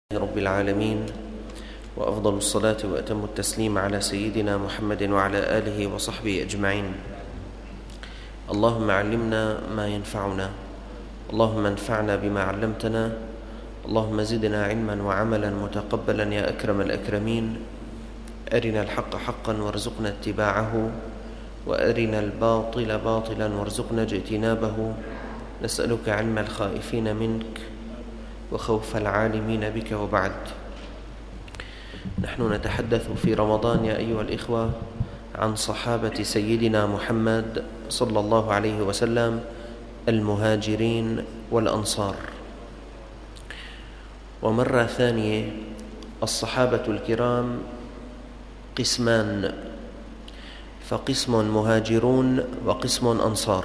رب العالمين، وأفضل الصلاة وأتم التسليم على سيدنا محمد وعلى آله وصحبه أجمعين. اللهم علمنا ما ينفعنا، اللهم انفعنا بما علمتنا، اللهم زدنا علما وعملا متقبلا يا أكرم الأكرمين. أرنا الحق حقا وارزقنا اتباعه، وأرنا الباطل باطلا وارزقنا اجتنابه. نسألك علم الخائفين منك وخوف العالمين بك. وبعد، نحن نتحدث في رمضان يا أيها الإخوة عن صحابة سيدنا محمد صلى الله عليه وسلم، المهاجرين والأنصار. ومرة ثانية الصحابة الكرام قسمان، فقسم مهاجرون وقسم أنصار.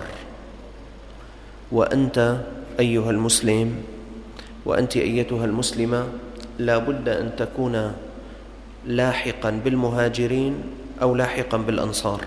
وأنت أيها المسلم وأنت أيتها المسلمة لا بد أن تكون لاحقا بالمهاجرين أو لاحقا بالأنصار.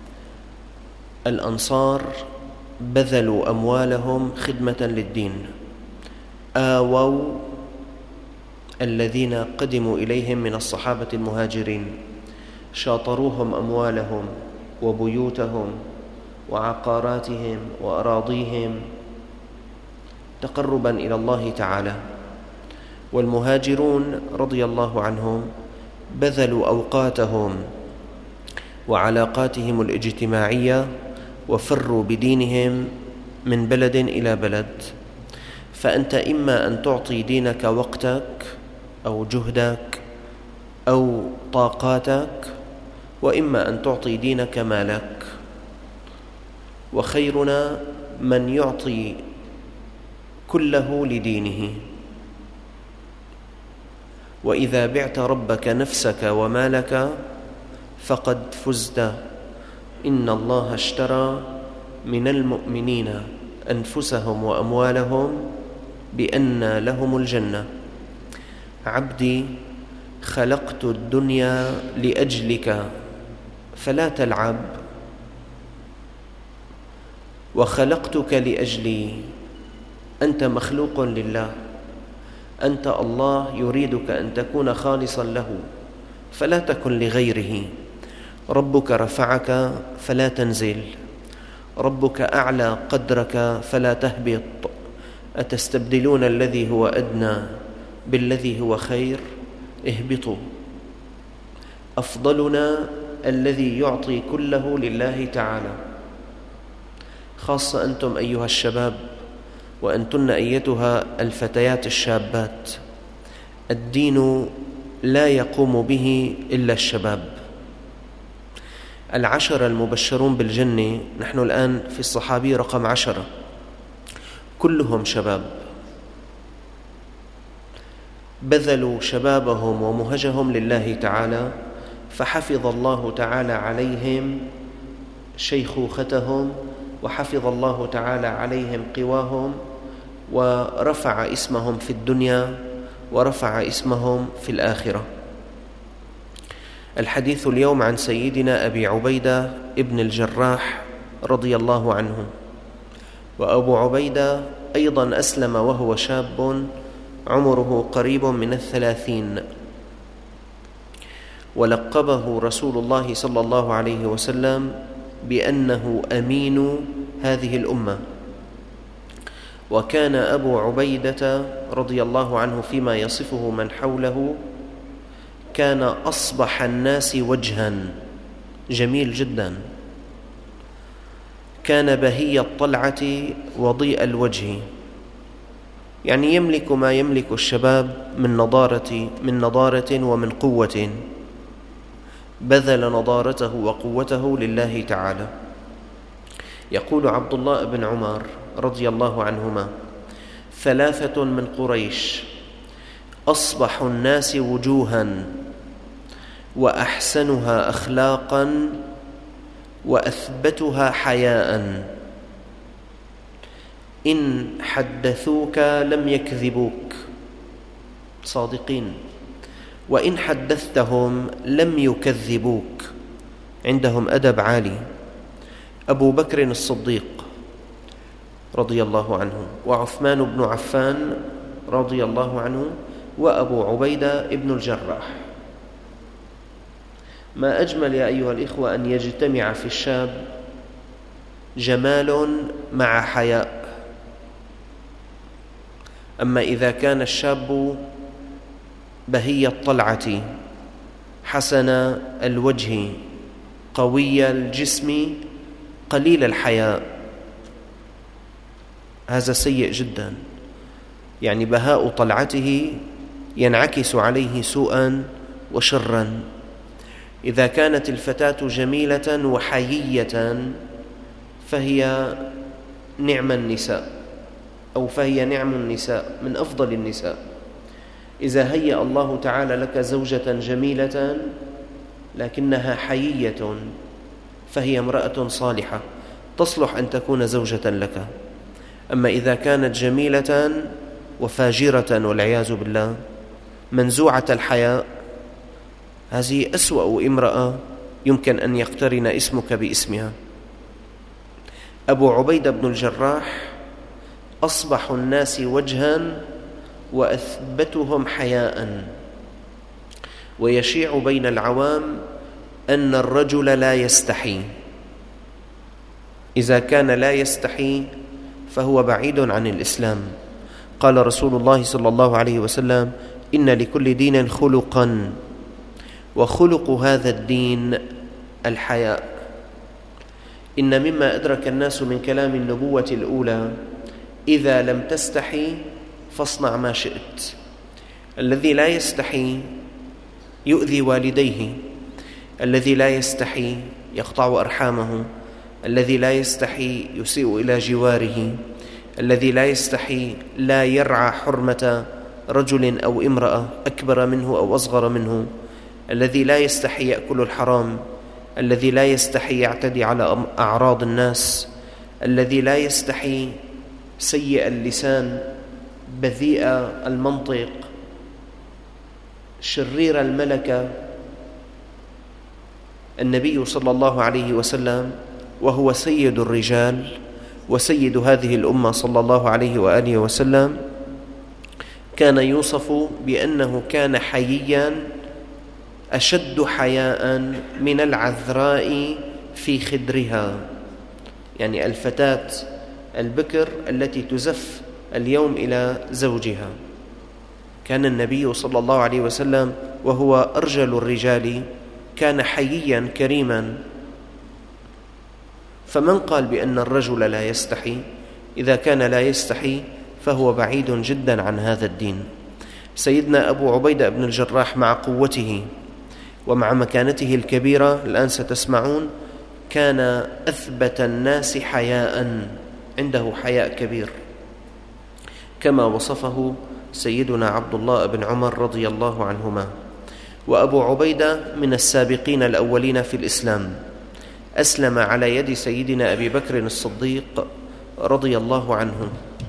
الأنصار بذلوا أموالهم خدمة للدين، آووا الذين قدموا إليهم من الصحابة المهاجرين، شاطروهم أموالهم وبيوتهم وعقاراتهم وأراضيهم تقربا إلى الله تعالى. والمهاجرون رضي الله عنهم بذلوا أوقاتهم وعلاقاتهم الاجتماعية وفروا بدينهم من بلد إلى بلد. فأنت إما أن تعطي دينك وقتك أو جهدك أو طاقاتك، وإما أن تعطي دينك مالك. وخيرنا من يعطي كله لدينه. وإذا بعت ربك نفسك ومالك فقد فزت. إن الله اشترى من المؤمنين أنفسهم وأموالهم بأن لهم الجنة. عبدي، خلقت الدنيا لأجلك فلا تلعب، وخلقتك لأجلي. أنت مخلوق لله، أنت الله يريدك أن تكون خالصا له فلا تكن لغيره. ربك رفعك فلا تنزل، ربك أعلى قدرك فلا تهبط. أتستبدلون الذي هو أدنى بالذي هو خير؟ اهبطوا. أفضلنا الذي يعطي كله لله تعالى. خاصة أنتم أيها الشباب وأنتن أيتها الفتيات الشابات، الدين لا يقوم به إلا الشباب. 10 المبشرون بالجنة، نحن الآن في الصحابي رقم 10، كلهم شباب بذلوا شبابهم ومهجهم لله تعالى، فحفظ الله تعالى عليهم شيخوختهم، وحفظ الله تعالى عليهم قواهم، ورفع اسمهم في الدنيا ورفع اسمهم في الآخرة. الحديث اليوم عن سيدنا أبي عبيدة ابن الجراح رضي الله عنه. وأبو عبيدة أيضا أسلم وهو شاب عمره قريب من 30، ولقبه رسول الله صلى الله عليه وسلم بأنه أمين هذه الأمة. وكان أبو عبيدة رضي الله عنه فيما يصفه من حوله كان أصبح الناس وجها، جميل جدا، كان بهي الطلعة وضيء الوجه، يعني يملك ما يملك الشباب من نضارة ومن قوة. بذل نضارته وقوته لله تعالى. يقول عبد الله بن عمر رضي الله عنهما: 3 من قريش أصبح الناس وجوها، وأحسنها أخلاقا، وأثبتها حياء. إن حدثوك لم يكذبوك، صادقين، وإن حدثتهم لم يكذبوك، عندهم أدب عالي. أبو بكر الصديق رضي الله عنه، وعثمان بن عفان رضي الله عنه، وأبو عبيدة ابن الجراح. ما أجمل يا أيها الإخوة أن يجتمع في الشاب جمال مع حياء. أما إذا كان الشاب بهي الطلعة حسن الوجه قوي الجسم قليل الحياء، هذا سيء جدا، يعني بهاء طلعته ينعكس عليه سوءا وشرا. إذا كانت الفتاة جميلة وحيية فهي نعم النساء، أو فهي نعم النساء، من أفضل النساء. إذا هيأ الله تعالى لك زوجة جميلة لكنها حيية فهي امرأة صالحة تصلح أن تكون زوجة لك. أما إذا كانت جميلة وفاجرة والعياذ بالله منزوعة الحياء، هذه أسوأ امرأة يمكن أن يقترن اسمك باسمها. أبو عبيدة بن الجراح أصبح الناس وجها وأثبتهم حياء، ويشيع بين العوام أن الرجل لا يستحي. إذا كان لا يستحي فهو بعيد عن الإسلام. قال رسول الله صلى الله عليه وسلم: إن لكل دين خلقا، وخلق هذا الدين الحياء. إن مما أدرك الناس من كلام النبوة الأولى: إذا لم تستحي فاصنع ما شئت. الذي لا يستحي يؤذي والديه، الذي لا يستحي يقطع أرحامه، الذي لا يستحي يسيء إلى جواره، الذي لا يستحي لا يرعى حرمة رجل أو امرأة أكبر منه أو أصغر منه، الذي لا يستحي يأكل الحرام، الذي لا يستحي يعتدي على أعراض الناس، الذي لا يستحي سيء اللسان، بذيء المنطق، شرير الملكة. النبي صلى الله عليه وسلم وهو سيد الرجال وسيد هذه الأمة صلى الله عليه وآله وسلم كان يوصف بأنه كان حييا أشد حياء من العذراء في خدرها، يعني الفتاة البكر التي تزف اليوم إلى زوجها. كان النبي صلى الله عليه وسلم وهو أرجل الرجال كان حييا كريما. فمن قال بأن الرجل لا يستحي؟ إذا كان لا يستحي فهو بعيد جدا عن هذا الدين. سيدنا أبو عبيدة بن الجراح مع قوته ومع مكانته الكبيرة، الآن ستسمعون، كان أثبت الناس حياء، عنده حياء كبير كما وصفه سيدنا عبد الله بن عمر رضي الله عنهما. وأبو عبيدة من السابقين الأولين في الإسلام، أسلم على يد سيدنا أبي بكر الصديق رضي الله عنه،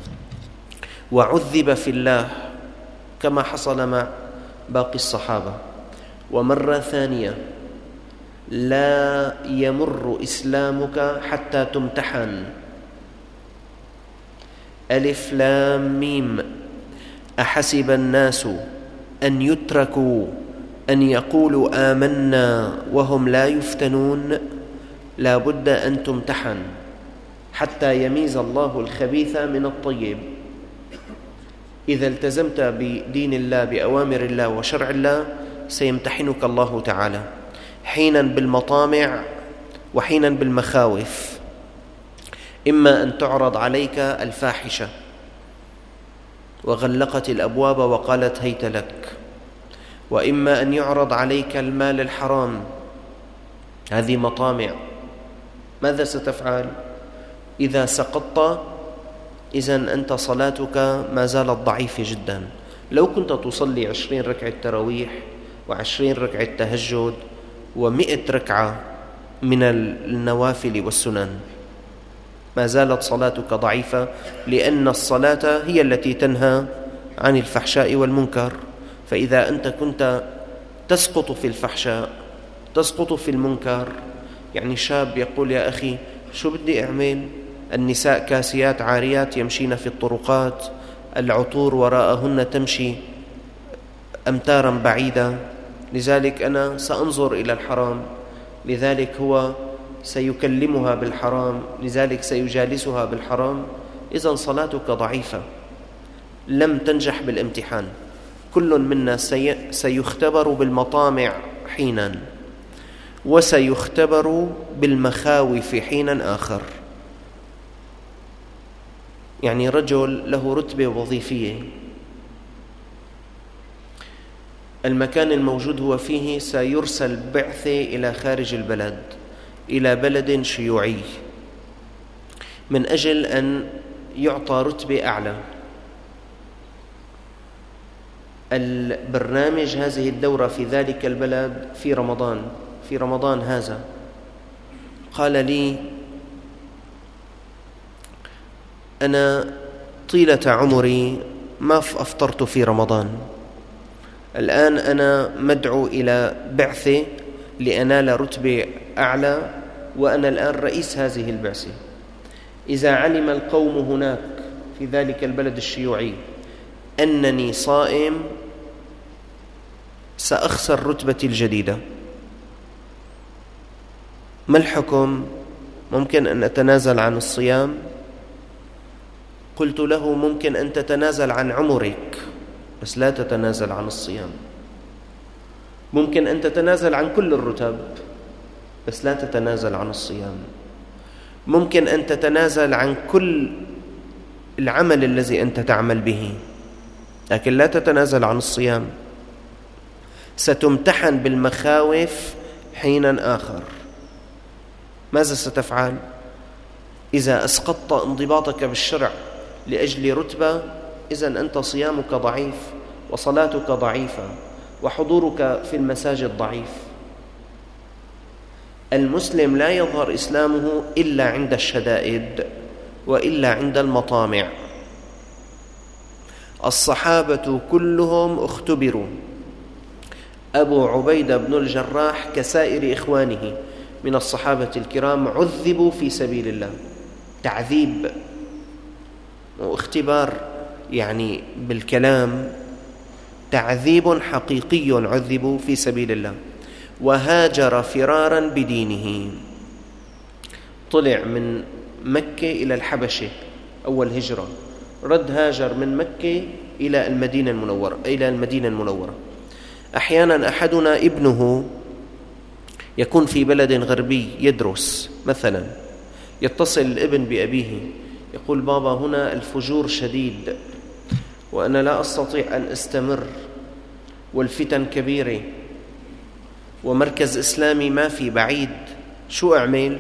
وعذب في الله كما حصل مع باقي الصحابة. ومرة ثانية: لا يمر إسلامك حتى تمتحن. ألف لام ميم. أحسب الناس أن يتركوا أن يقولوا آمنا وهم لا يفتنون؟ لا بد أن تمتحن حتى يميز الله الخبيث من الطيب. إذا التزمت بدين الله بأوامر الله وشرع الله سيمتحنك الله تعالى، حينا بالمطامع وحينا بالمخاوف. إما أن تعرض عليك الفاحشة وغلقت الأبواب وقالت هيت لك، وإما أن يعرض عليك المال الحرام، هذه مطامع. ماذا ستفعل؟ إذا سقطت إذن أنت صلاتك ما زالت ضعيفة جدا. لو كنت تصلي 20 ركعة تراويح و20 ركعة تهجد و100 ركعة من النوافل والسنن، ما زالت صلاتك ضعيفة، لأن الصلاة هي التي تنهى عن الفحشاء والمنكر. فإذا أنت كنت تسقط في الفحشاء، تسقط في المنكر، يعني شاب يقول يا أخي شو بدي أعمل؟ النساء كاسيات عاريات يمشين في الطرقات، العطور وراءهن تمشي أمتارا بعيدة، لذلك أنا سأنظر إلى الحرام، لذلك هو سيكلمها بالحرام، لذلك سيجالسها بالحرام. إذن صلاتك ضعيفة، لم تنجح بالامتحان. كل منا سيختبر بالمطامع حينا، وسيختبر بالمخاوف حينا آخر. يعني رجل له رتبة وظيفية، المكان الموجود هو فيه سيرسل بعثة إلى خارج البلد، إلى بلد شيوعي، من أجل أن يعطى رتبة أعلى. البرنامج هذه الدورة في ذلك البلد في رمضان هذا. قال لي: أنا طيلة عمري ما أفطرت في رمضان، الآن أنا مدعو إلى بعثة لأنال رتبة أعلى، وأنا الآن رئيس هذه البعثة. إذا علم القوم هناك في ذلك البلد الشيوعي أنني صائم سأخسر رتبتي الجديدة. ما الحكم؟ ممكن أن أتنازل عن الصيام؟ قلت له: ممكن أن تتنازل عن عمرك بس لا تتنازل عن الصيام. ممكن أن تتنازل عن كل الرتب بس لا تتنازل عن الصيام. ممكن أن تتنازل عن كل العمل الذي أنت تعمل به، لكن لا تتنازل عن الصيام. ستمتحن بالمخاوف حينا آخر. ماذا ستفعل؟ إذا أسقطت انضباطك بالشرع لأجل رتبة، إذن أنت صيامك ضعيف، وصلاتك ضعيفة، وحضورك في المساجد ضعيف. المسلم لا يظهر إسلامه إلا عند الشدائد وإلا عند المطامع. الصحابة كلهم اختبروا. أبو عبيدة بن الجراح كسائر إخوانه من الصحابة الكرام عذبوا في سبيل الله، تعذيب واختبار، يعني بالكلام تعذيب حقيقي، عذبوا في سبيل الله. وهاجر فرارا بدينه، طلع من مكة إلى الحبشة أول هجرة، رد هاجر من مكة إلى المدينة المنورة. أحيانا أحدنا ابنه يكون في بلد غربي يدرس مثلا، يتصل الابن بأبيه يقول: بابا هنا الفجور شديد وأنا لا أستطيع أن أستمر، والفتن كبيرة، ومركز إسلامي ما في، بعيد، شو أعمل؟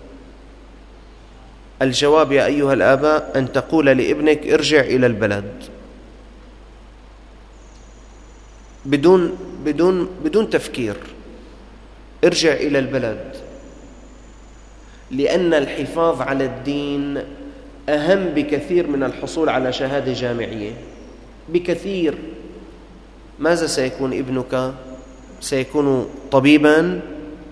الجواب يا أيها الآباء أن تقول لابنك: ارجع إلى البلد، بدون تفكير، ارجع إلى البلد، لأن الحفاظ على الدين أهم بكثير من الحصول على شهادة جامعية، بكثير. ماذا سيكون ابنك؟ سيكون طبيبا.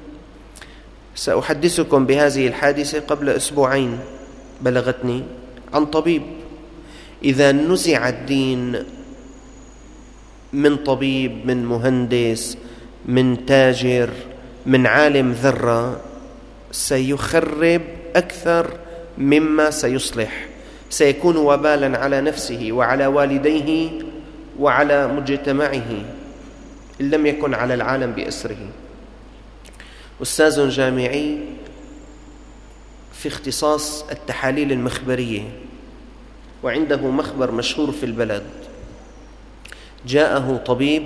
سأحدثكم بهذه الحادثة قبل أسبوعين بلغتني عن طبيب. إذا نزع الدين من طبيب، من مهندس، من تاجر، من عالم ذرة، سيخرب أكثر مما سيصلح، سيكون وبالا على نفسه وعلى والديه وعلى مجتمعه، إن لم يكن على العالم بأسره. أستاذ جامعي في اختصاص التحاليل المخبرية، وعنده مخبر مشهور في البلد، جاءه طبيب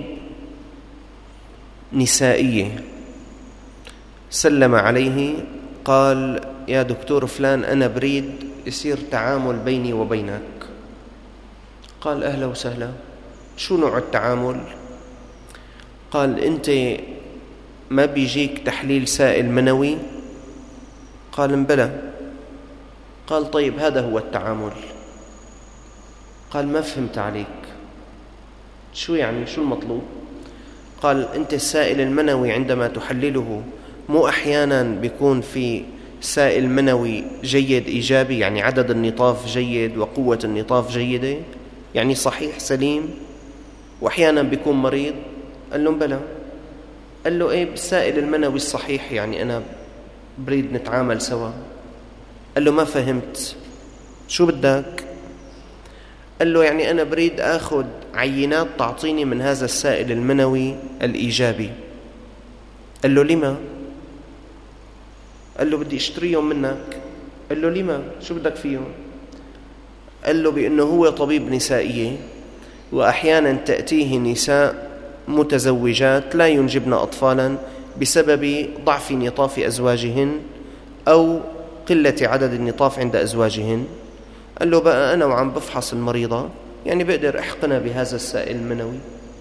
نسائية، سلم عليه، قال: يا دكتور فلان، أنا بريد يصير تعامل بيني وبينك. قال: أهلا وسهلا، شو نوع التعامل؟ قال: أنت ما بيجيك تحليل سائل منوي؟ قال: بلى. قال: طيب هذا هو التعامل. قال: ما فهمت عليك، شو يعني، شو المطلوب؟ قال: أنت السائل المنوي عندما تحلله مو أحيانا بيكون في سائل منوي جيد إيجابي، يعني عدد النطاف جيد وقوة النطاف جيدة، يعني صحيح سليم، وأحيانا بيكون مريض. قال لهم بلى. قال له إيه بالسائل المنوي الصحيح، يعني أنا بريد نتعامل سوا. قال له ما فهمت، شو بدك؟ قال له يعني أنا بريد أخذ عينات تعطيني من هذا السائل المنوي الإيجابي. قال له لما؟ قال له بدي اشتريهم منك. قال له لما؟ شو بدك فيهم؟ قال له بأنه هو طبيب نسائي، وأحيانا تأتيه نساء متزوجات لا ينجبن أطفالا بسبب ضعف نطاف أزواجهن أو قلة عدد النطاف عند أزواجهن. قال له بقى أنا وعم بفحص المريضة يعني بقدر أحقنها بهذا السائل المنوي.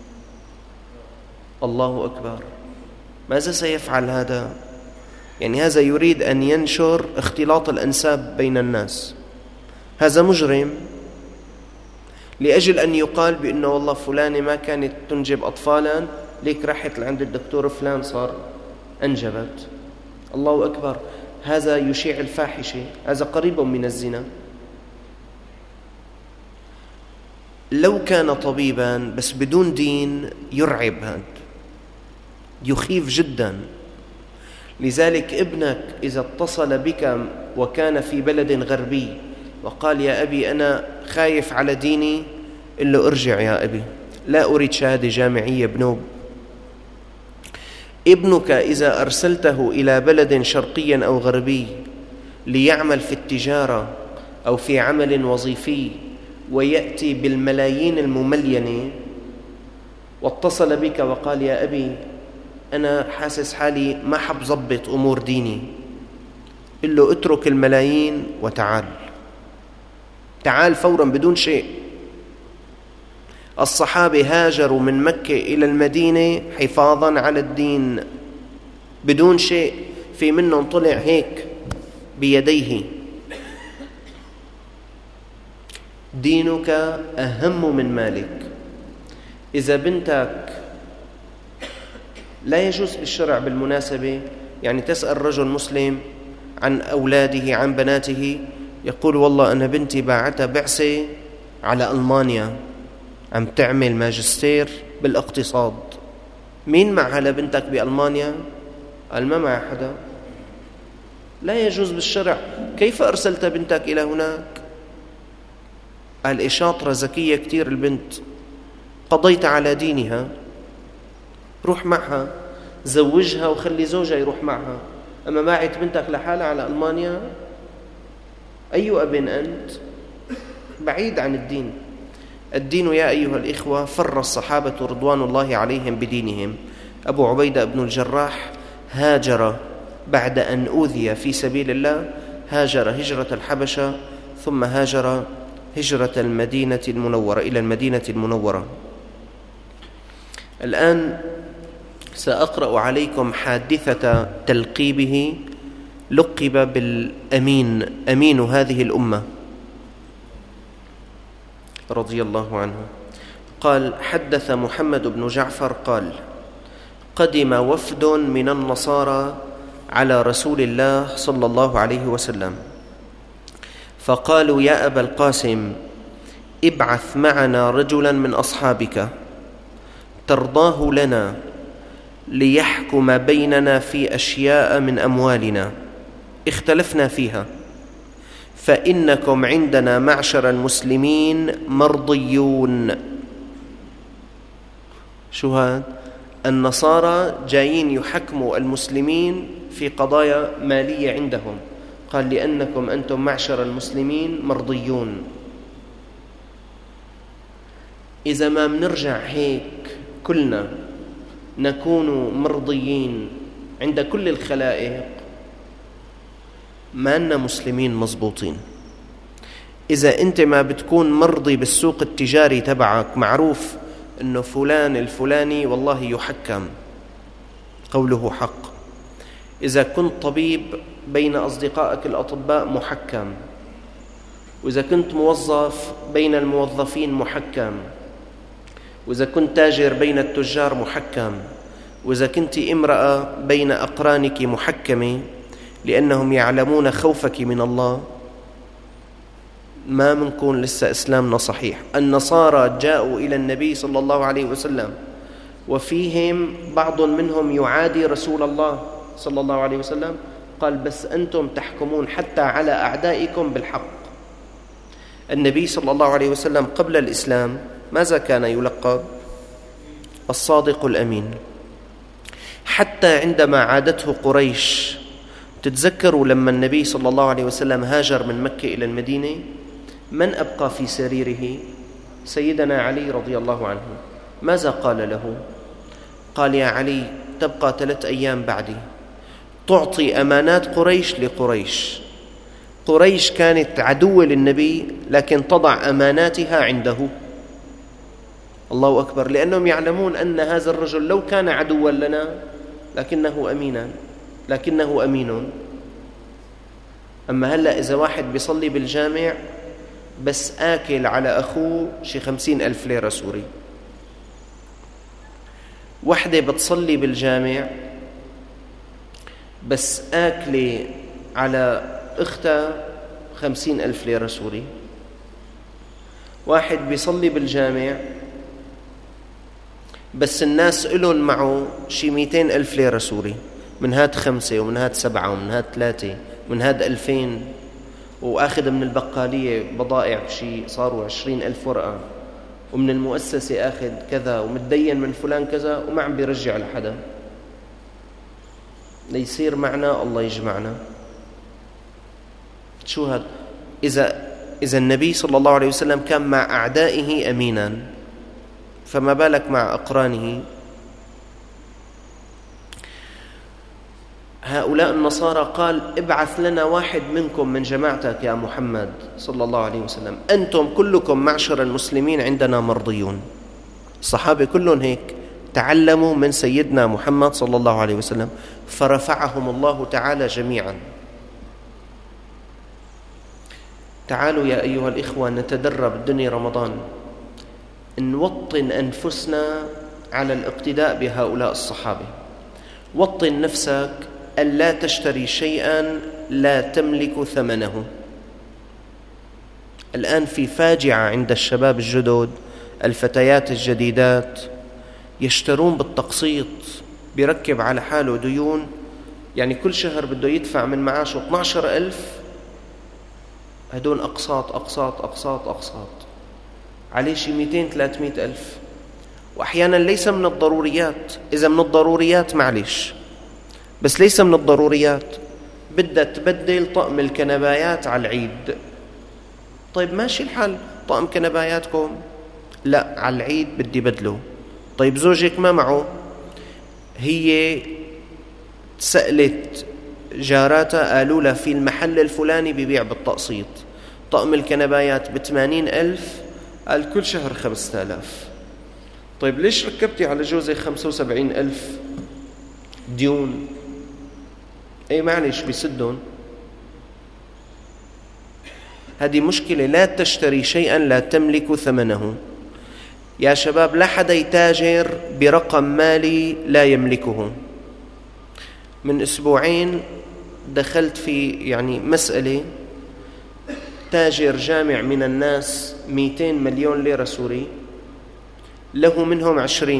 الله أكبر. ماذا سيفعل هذا؟ يعني هذا يريد أن ينشر اختلاط الأنساب بين الناس. هذا مجرم لأجل أن يقال بأنه والله فلانة ما كانت تنجب أطفالا، ليك رحت لعند الدكتور فلان صار أنجبت. الله أكبر. هذا يشيع الفاحشة، هذا قريب من الزنا. لو كان طبيبا بس بدون دين يرعب، هذا يخيف جدا. لذلك ابنك إذا اتصل بك وكان في بلد غربي وقال يا أبي أنا خايف على ديني، قل له ارجع يا أبي، لا أريد شهادة جامعية بنوب. ابنك إذا أرسلته إلى بلد شرقي أو غربي ليعمل في التجارة أو في عمل وظيفي ويأتي بالملايين المملينة واتصل بك وقال يا أبي أنا حاسس حالي ما حب ضبط أمور ديني، قل له اترك الملايين وتعال، تعال فورا بدون شيء. الصحابة هاجروا من مكة إلى المدينة حفاظا على الدين بدون شيء، في منهم طلع هيك بيديه. دينك أهم من مالك. إذا بنتك لا يجوز بالشرع بالمناسبة يعني تسأل رجل مسلم عن أولاده عن بناته، يقول والله أنا بنتي باعتها بعثة على ألمانيا عم تعمل ماجستير بالاقتصاد. مين معها لبنتك بألمانيا؟ قال ما مع حدا. لا يجوز بالشرع. كيف أرسلت بنتك إلى هناك؟ قال إيه شاطرة ذكية كتير البنت، قضيت على دينها، روح معها زوجها وخلي زوجها يروح معها. أما باعت بنتك لحالها على ألمانيا؟ أي أب أنت؟ بعيد عن الدين. الدين يا أيها الإخوة فر الصحابة رضوان الله عليهم بدينهم. أبو عبيدة بن الجراح هاجر بعد أن أوذي في سبيل الله، هاجر هجرة الحبشة ثم هاجر هجرة المدينة المنورة إلى المدينة المنورة. الآن سأقرأ عليكم حادثة تلقيبه، لقب بالأمين، أمين هذه الأمة رضي الله عنه. قال حدث محمد بن جعفر قال قدم وفد من النصارى على رسول الله صلى الله عليه وسلم فقالوا يا أبا القاسم ابعث معنا رجلا من أصحابك ترضاه لنا ليحكم بيننا في أشياء من أموالنا اختلفنا فيها، فإنكم عندنا معشر المسلمين مرضيون. شو هذا؟ النصارى جايين يحكموا المسلمين في قضايا مالية عندهم. قال لأنكم أنتم معشر المسلمين مرضيون. إذا ما منرجع هيك كلنا نكون مرضيين عند كل الخلائق ما أننا مسلمين مضبوطين. إذا أنت ما بتكون مرضي بالسوق التجاري تبعك، معروف أنه فلان الفلاني والله يحكم قوله حق. إذا كنت طبيب بين أصدقائك الأطباء محكم، وإذا كنت موظف بين الموظفين محكم، وإذا كنت تاجر بين التجار محكم، وإذا كنت امرأة بين أقرانك محكمة، لأنهم يعلمون خوفك من الله. ما منكون لسه إسلامنا صحيح. النصارى جاءوا إلى النبي صلى الله عليه وسلم وفيهم بعض منهم يعادي رسول الله صلى الله عليه وسلم، قال بس أنتم تحكمون حتى على أعدائكم بالحق. النبي صلى الله عليه وسلم قبل الإسلام ماذا كان يلقب؟ الصادق الأمين. حتى عندما عادته قريش، تتذكروا لما النبي صلى الله عليه وسلم هاجر من مكة إلى المدينة، من أبقى في سريره؟ سيدنا علي رضي الله عنه. ماذا قال له؟ قال يا علي تبقى 3 أيام بعدي، تعطي أمانات قريش لقريش. قريش كانت عدوة للنبي لكن تضع أماناتها عنده. الله أكبر، لأنهم يعلمون أن هذا الرجل لو كان عدوا لنا لكنه أمين. أما هلأ إذا واحد بيصلي بالجامع بس آكل على أخوه شي 50,000 ليرة سوري، وحدة بتصلي بالجامع بس آكلة على أختها 50,000 ليرة سوري، واحد بيصلي بالجامع بس الناس إلهم معه شي 200,000 ليرة سوري، من هاد 5 ومن هاد 7 ومن هاد 3 ومن هاد 2000، وآخذ من البقالية بضائع بشي صاروا 20,000 ورقة، ومن المؤسسة آخذ كذا، ومتدين من فلان كذا، وما عم بيرجع لحدا. ليصير معنا الله يجمعنا. شو هذا؟ إذا النبي صلى الله عليه وسلم كان مع أعدائه أمينا، فما بالك مع أقرانه؟ هؤلاء النصارى قال ابعث لنا واحد منكم من جماعتك يا محمد صلى الله عليه وسلم، أنتم كلكم معشر المسلمين عندنا مرضيون. الصحابة كلهم هيك تعلموا من سيدنا محمد صلى الله عليه وسلم، فرفعهم الله تعالى جميعا. تعالوا يا أيها الإخوة نتدرب الدنيا رمضان، نوطن أنفسنا على الاقتداء بهؤلاء الصحابة. وطن نفسك ألا تشتري شيئا لا تملك ثمنه. الآن في فاجعة عند الشباب الجدد، الفتيات الجديدات يشترون بالتقسيط، بيركب على حاله ديون، يعني كل شهر بده يدفع من معاشه 12,000، هدول أقساط أقساط أقساط أقساط، عليه شي 200-300,000. وأحيانا ليس من الضروريات، إذا من الضروريات معلش، بس ليس من الضروريات، بدها تبدل طقم الكنبايات على العيد. طيب ماشي الحال، طقم كنباياتكم لا على العيد بدي بدله. طيب زوجك ما معه، هي سألت جاراتها قالوا لها في المحل الفلاني بيبيع بالتقسيط طقم الكنبايات ب80,000، قال كل شهر 5,000. طيب ليش ركبتي على جوزك 75,000 ديون؟ اي معلش بيسدون. هذه مشكلة. لا تشتري شيئا لا تملك ثمنه. يا شباب لا حدا يتاجر برقم مالي لا يملكه. من أسبوعين دخلت في مسألة، تاجر جامع من الناس 200 مليون ليرة سوري، له منهم 20،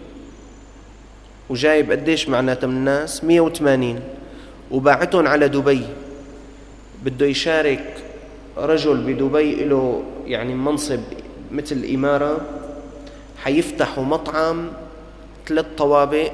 وجايب قديش معناته من الناس 180، وباعتهم على دبي. بده يشارك رجل بدبي له منصب مثل الإمارة، حيفتحوا مطعم 3 طوابق،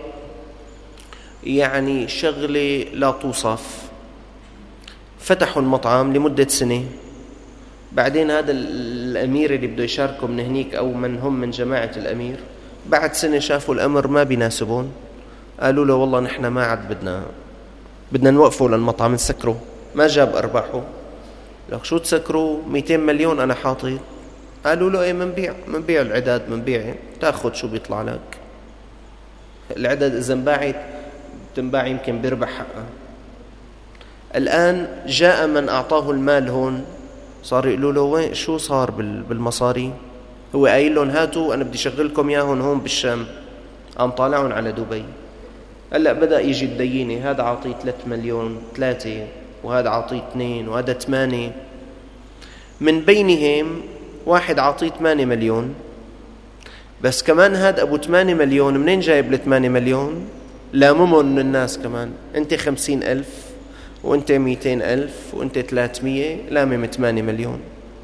شغلة لا توصف. فتحوا المطعم لمدة 1 سنة، بعدين هذا الأمير اللي بده يشاركه من هنيك أو من هم من جماعة الأمير، بعد 1 سنة شافوا الأمر ما بيناسبون، قالوا له والله نحن ما عاد بدنا نوقفه للمطعم، نسكره، ما جاب أرباحه. لك شو تسكروا؟ 200 مليون أنا حاطط. قالوا له منبيع العداد، منبيع تاخد شو بيطلع لك. العدد إذا انباعت تنباع يمكن بيربح حقها. الآن جاء من أعطاه المال هون، صار يقولوا له وين شو صار بالمصاري؟ هو قايل لهم هاتوا أنا بدي شغلكم ياهن هون بالشام، قام طالعهم على دبي. هلأ بدأ يجي الدينة، هذا عاطيه 3 مليون 3، وهذا عاطيه 2، وهذا 8. من بينهم واحد عطيه 8 مليون، بس كمان هاد أبو 8 مليون منين جايب ل8 مليون؟ لاممهم من الناس كمان، أنت 50,000 وأنت 200,000 وأنت 300، لامم 8 مليون.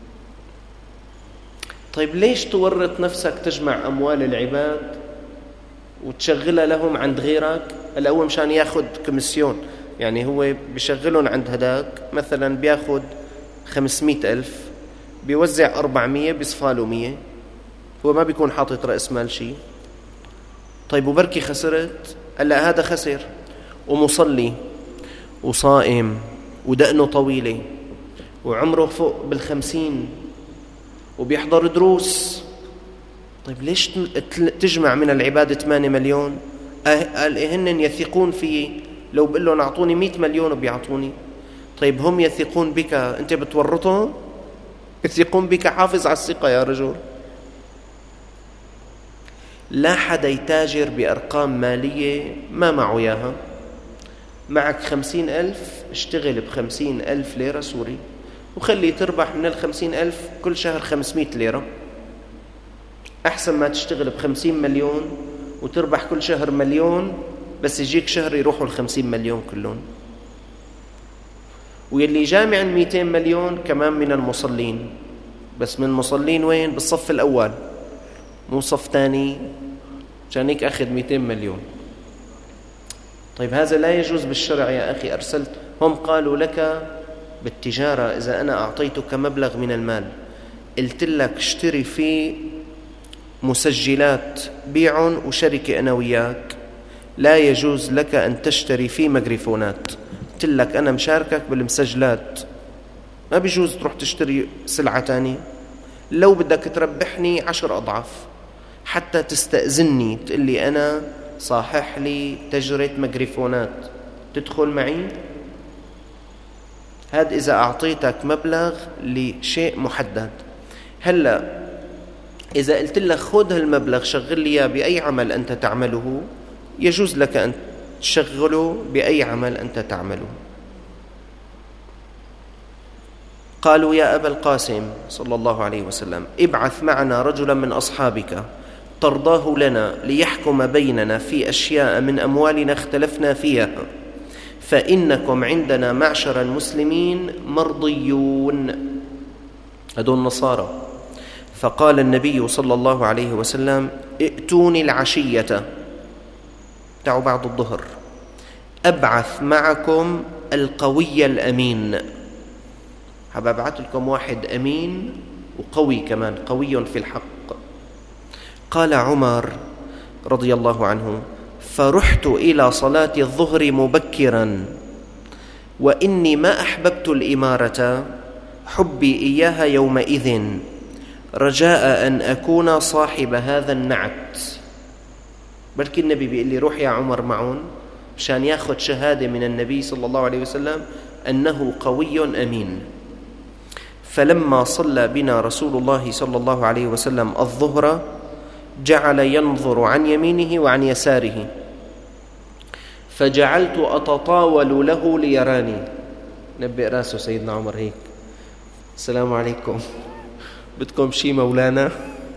طيب ليش تورط نفسك تجمع أموال العباد وتشغلها لهم عند غيرك؟ الأول مشان ياخد كوميسيون، يعني هو بيشغلهم عند هداك، مثلا بياخد 500,000 بيوزع 400 بيصفاله 100، هو ما بيكون حاطط رأس مال شيء. طيب وبركي خسرت؟ هلا هذا خسر ومصلي وصائم ودقنه طويلة وعمره فوق 50 وبيحضر دروس. طيب ليش تجمع من العبادة 8 مليون؟ قال هن يثقون فيه، لو بقول لهم أعطوني 100 مليون وبيعطوني. طيب هم يثقون بك، أنت بتورطهم؟ يثقون بك، حافظ على الثقة يا رجل. لا حدا يتاجر بأرقام مالية ما معه إياها. معك 50,000 اشتغل ب50,000 ليرة سوري، وخلي تربح من 50,000 كل شهر 500 ليرة، أحسن ما تشتغل ب50 مليون وتربح كل شهر مليون، بس يجيك شهر يروحوا 50 مليون كلهم. ويلي جامع 200 مليون كمان من المصلين، بس من المصلين وين؟ بالصف الأول مو صف تاني، عشان هيك أخذ 200 مليون. طيب هذا لا يجوز بالشرع يا أخي. أرسلت هم قالوا لك بالتجارة إذا أنا أعطيتك مبلغ من المال قلت لك اشتري فيه مسجلات بيع وشركة أنا وياك، لا يجوز لك أن تشتري فيه ميكروفونات. قلت لك أنا مشاركك بالمسجلات، ما بيجوز تروح تشتري سلعة تانية. لو بدك تربحني 10 أضعاف حتى تستأذني تقول لي أنا صاحح لي تجرة ميكروفونات، تدخل معي. هذا إذا أعطيتك مبلغ لشيء محدد. هلأ إذا قلت لك خذ هالمبلغ شغل لي بأي عمل أنت تعمله، يجوز لك أن تشغله بأي عمل أنت تعمله. قالوا يا أبا القاسم صلى الله عليه وسلم ابعث معنا رجلا من أصحابك ترضاه لنا ليحكم بيننا في أشياء من أموالنا اختلفنا فيها، فإنكم عندنا معشر المسلمين مرضيون. هذول النصارى. فقال النبي صلى الله عليه وسلم ائتوني العشية، تعوا بعد الظهر، أبعث معكم القوي الأمين. هبعث لكم واحد أمين وقوي كمان، قوي في الحق. قال عمر رضي الله عنه فرحت إلى صلاة الظهر مبكرا وإني ما أحببت الإمارة حبي إياها يومئذ رجاء أن أكون صاحب هذا النعت. بلكي النبي بيقول لي روح يا عمر معون مشان ياخذ شهادة من النبي صلى الله عليه وسلم أنه قوي أمين. فلما صلى بنا رسول الله صلى الله عليه وسلم الظهر جعل ينظر عن يمينه وعن يساره، فجعلت أتطاول له ليراني. نبئ راسه سيدنا عمر هيك، السلام عليكم، بدكم شي مولانا؟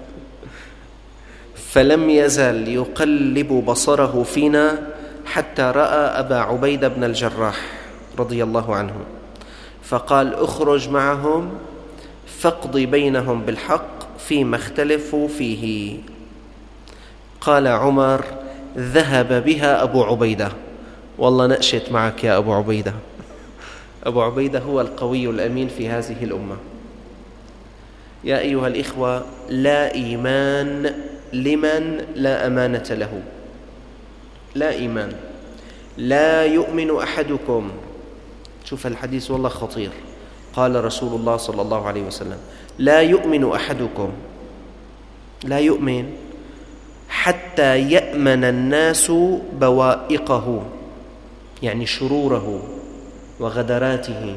فلم يزل يقلب بصره فينا حتى رأى أبا عبيدة بن الجراح رضي الله عنه، فقال اخرج معهم فاقضي بينهم بالحق فيما اختلفوا فيه. قال عمر ذهب بها أبو عبيدة، والله نأشت معك يا أبو عبيدة. أبو عبيدة هو القوي الأمين في هذه الأمة. يا أيها الإخوة، لا إيمان لمن لا أمانة له. لا إيمان. لا يؤمن أحدكم، شوف الحديث والله خطير. قال رسول الله صلى الله عليه وسلم لا يؤمن أحدكم، لا يؤمن حتى يأمن الناس بوائقه، يعني شروره وغدراته.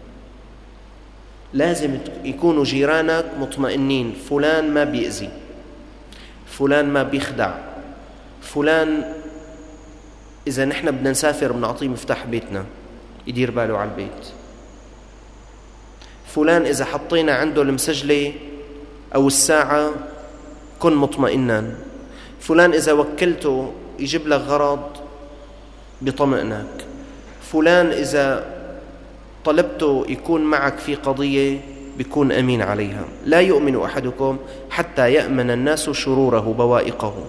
لازم يكونوا جيرانك مطمئنين، فلان ما بيأذي، فلان ما بيخدع، فلان إذا نحن بدنا نسافر بنعطيه مفتاح بيتنا يدير باله على البيت، فلان إذا حطينا عنده المسجلة أو الساعة كن مطمئنا، فلان إذا وكلته يجيب لك غرض بطمئنك، فلان إذا طلبته يكون معك في قضية بيكون أمين عليها. لا يؤمن أحدكم حتى يأمن الناس شروره بوائقه.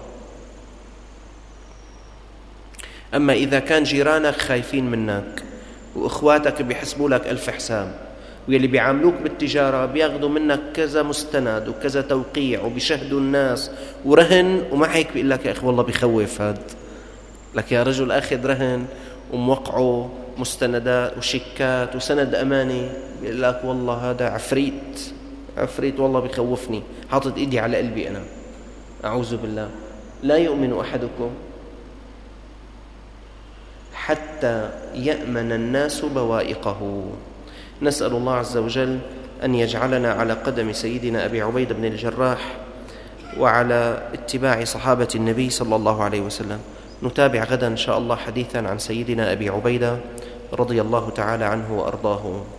أما إذا كان جيرانك خايفين منك وإخواتك بيحسبوا لك 1000 حساب، واللي بيعاملوك بالتجارة بياخدوا منك كذا مستند وكذا توقيع وبيشهدوا الناس ورهن، ومع هيك بيقول لك يا أخي والله بيخوف هاد، لك يا رجل أخذ رهن وموقعه مستندات وشيكات وسند أماني، بيقول لك والله هذا عفريت والله بيخوفني، حاطط إيدي على قلبي أنا، أعوذ بالله. لا يؤمن أحدكم حتى يأمن الناس بوائقه. نسأل الله عز وجل أن يجعلنا على قدم سيدنا أبي عبيدة بن الجراح وعلى اتباع صحابة النبي صلى الله عليه وسلم. نتابع غدا إن شاء الله حديثا عن سيدنا أبي عبيدة رضي الله تعالى عنه وأرضاه.